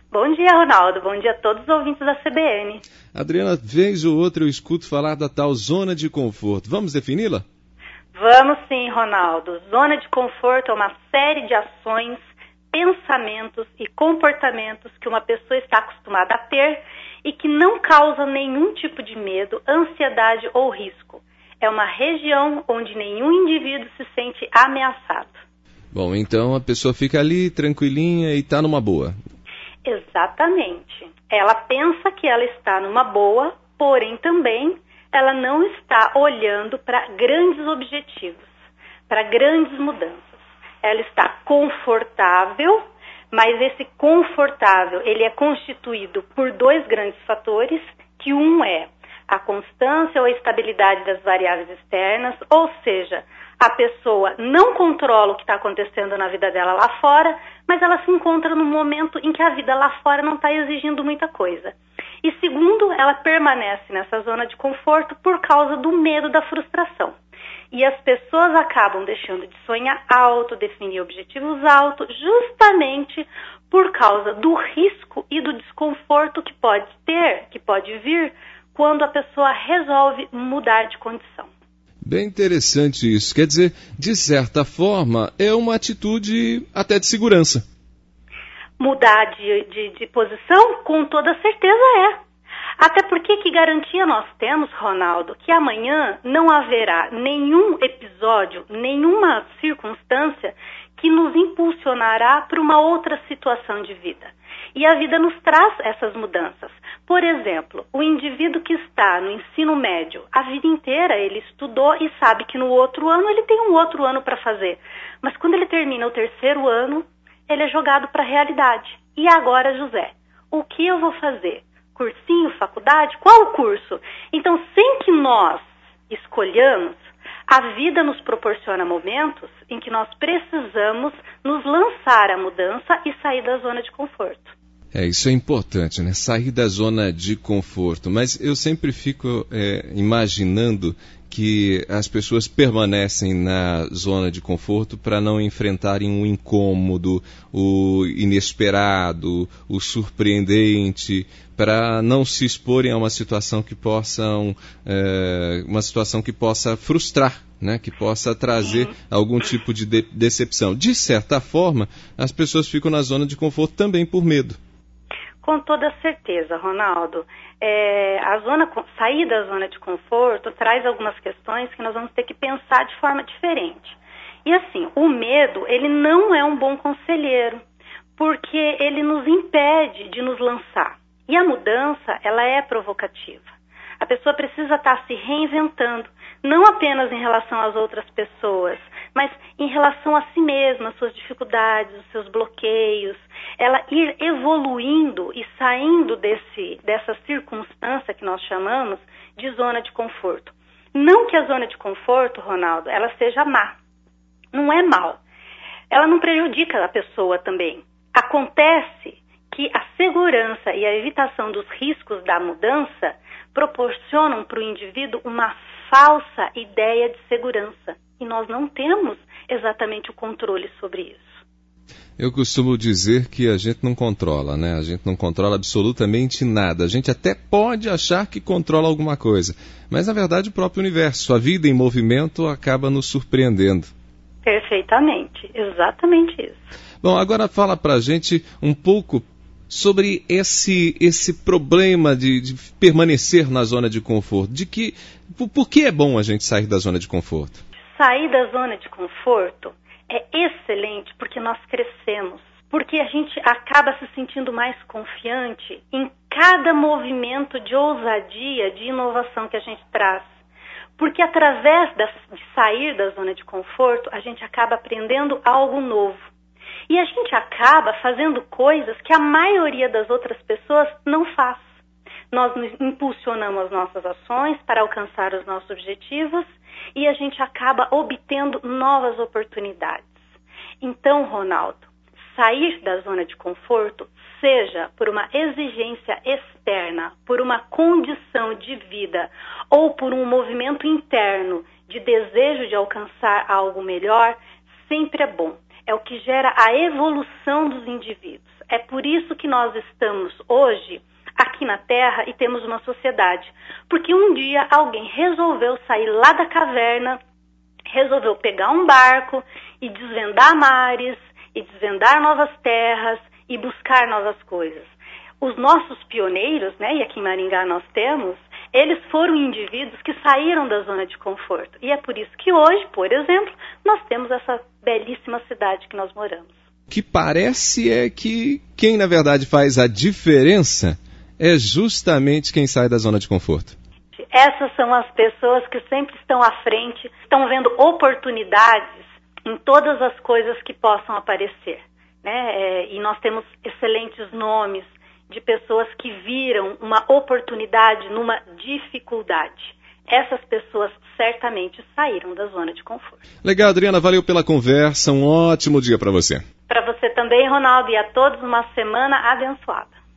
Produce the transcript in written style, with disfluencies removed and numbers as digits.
Bom dia, Ronaldo. Bom dia a todos os ouvintes da CBN. Adriana, vez ou outra eu escuto falar da tal zona de conforto. Vamos defini-la? Vamos sim, Ronaldo. Zona de conforto é uma série de ações, pensamentos e comportamentos que uma pessoa está acostumada a ter e que não causam nenhum tipo de medo, ansiedade ou risco. É uma região onde nenhum indivíduo se sente ameaçado. Bom, então a pessoa fica ali tranquilinha e está numa boa. Exatamente. Ela pensa que ela está numa boa, porém também ela não está olhando para grandes objetivos, para grandes mudanças. Ela está confortável, mas esse confortável ele é constituído por dois grandes fatores, que um é a constância ou a estabilidade das variáveis externas, ou seja, a pessoa não controla o que está acontecendo na vida dela lá fora, mas ela se encontra num momento em que a vida lá fora não está exigindo muita coisa. E segundo, ela permanece nessa zona de conforto por causa do medo da frustração. E as pessoas acabam deixando de sonhar alto, definir objetivos altos, justamente por causa do risco e do desconforto que pode vir quando a pessoa resolve mudar de condição. Bem interessante isso. Quer dizer, de certa forma, é uma atitude até de segurança. Mudar de posição, com toda certeza é. Até porque que garantia nós temos, Ronaldo, que amanhã não haverá nenhum episódio, nenhuma circunstância que nos impulsionará para uma outra situação de vida. E a vida nos traz essas mudanças. Por exemplo, o indivíduo que está no ensino médio, a vida inteira ele estudou e sabe que no outro ano ele tem um outro ano para fazer. Mas quando ele termina o terceiro ano, ele é jogado para a realidade. E agora, José, o que eu vou fazer? Cursinho, faculdade? Qual o curso? Então, sem que nós escolhamos, a vida nos proporciona momentos em que nós precisamos nos lançar à mudança e sair da zona de conforto. Isso é importante, né? Sair da zona de conforto. Mas eu sempre fico imaginando que as pessoas permanecem na zona de conforto para não enfrentarem o incômodo, o inesperado, o surpreendente, para não se exporem a uma situação que possa frustrar, né? Que possa trazer algum tipo de decepção. De certa forma, as pessoas ficam na zona de conforto também por medo. Com toda certeza, Ronaldo. Sair da zona de conforto traz algumas questões que nós vamos ter que pensar de forma diferente. E assim, o medo, ele não é um bom conselheiro, porque ele nos impede de nos lançar. E a mudança, ela é provocativa. A pessoa precisa estar se reinventando, não apenas em relação às outras pessoas, mas em relação a si mesma, as suas dificuldades, os seus bloqueios, ela ir evoluindo e saindo dessa circunstância que nós chamamos de zona de conforto. Não que a zona de conforto, Ronaldo, ela seja má. Não é mal. Ela não prejudica a pessoa também. Acontece que a segurança e a evitação dos riscos da mudança proporcionam para o indivíduo uma falsa ideia de segurança. E nós não temos exatamente o controle sobre isso. Eu costumo dizer que a gente não controla, né? A gente não controla absolutamente nada. A gente até pode achar que controla alguma coisa, mas na verdade o próprio universo, a vida em movimento, acaba nos surpreendendo. Perfeitamente, exatamente isso. Bom, agora fala pra gente um pouco sobre esse problema de permanecer na zona de conforto. Por que é bom a gente sair da zona de conforto? Sair da zona de conforto é excelente porque nós crescemos, porque a gente acaba se sentindo mais confiante em cada movimento de ousadia, de inovação que a gente traz. Porque através de sair da zona de conforto, a gente acaba aprendendo algo novo. E a gente acaba fazendo coisas que a maioria das outras pessoas não faz. Nós impulsionamos as nossas ações para alcançar os nossos objetivos e a gente acaba obtendo novas oportunidades. Então, Ronaldo, sair da zona de conforto, seja por uma exigência externa, por uma condição de vida ou por um movimento interno de desejo de alcançar algo melhor, sempre é bom. é o que gera a evolução dos indivíduos. É por isso que nós estamos hoje aqui na Terra e temos uma sociedade. Porque um dia alguém resolveu sair lá da caverna, resolveu pegar um barco e desvendar mares, e desvendar novas terras, e buscar novas coisas. Os nossos pioneiros, né, e aqui em Maringá nós temos, eles foram indivíduos que saíram da zona de conforto. E é por isso que hoje, por exemplo, nós temos essa belíssima cidade que nós moramos. O que parece é que quem, na verdade, faz a diferença é justamente quem sai da zona de conforto. Essas são as pessoas que sempre estão à frente, estão vendo oportunidades em todas as coisas que possam aparecer, né? E nós temos excelentes nomes de pessoas que viram uma oportunidade numa dificuldade. Essas pessoas certamente saíram da zona de conforto. Legal, Adriana, valeu pela conversa, um ótimo dia para você. Para você também, Ronaldo, e a todos uma semana abençoada.